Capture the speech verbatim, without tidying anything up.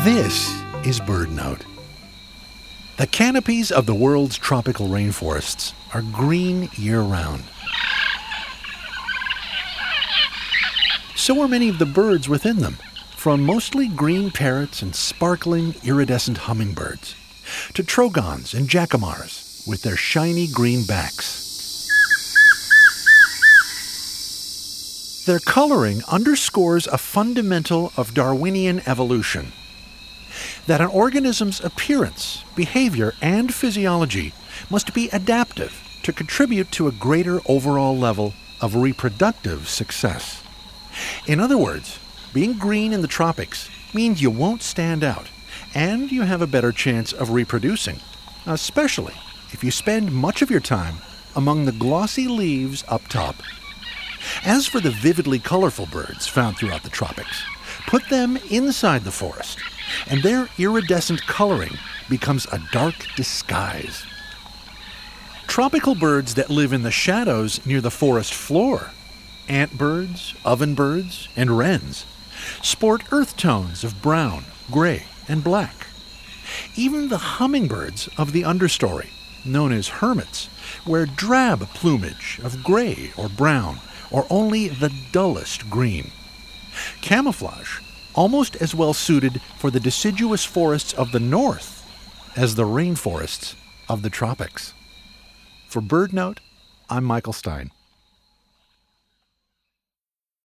This is BirdNote. The canopies of the world's tropical rainforests are green year-round. So are many of the birds within them, from mostly green parrots and sparkling iridescent hummingbirds, to trogons and jacamars with their shiny green backs. Their coloring underscores a fundamental of Darwinian evolution, that an organism's appearance, behavior, and physiology must be adaptive to contribute to a greater overall level of reproductive success. In other words, being green in the tropics means you won't stand out, and you have a better chance of reproducing, especially if you spend much of your time among the glossy leaves up top. As for the vividly colorful birds found throughout the tropics, put them inside the forest, and their iridescent coloring becomes a dark disguise. Tropical birds that live in the shadows near the forest floor, antbirds, ovenbirds, and wrens, sport earth tones of brown, gray, and black. Even the hummingbirds of the understory, known as hermits, wear drab plumage of gray or brown, or only the dullest green. Camouflage, almost as well suited for the deciduous forests of the north as the rainforests of the tropics. For BirdNote, I'm Michael Stein.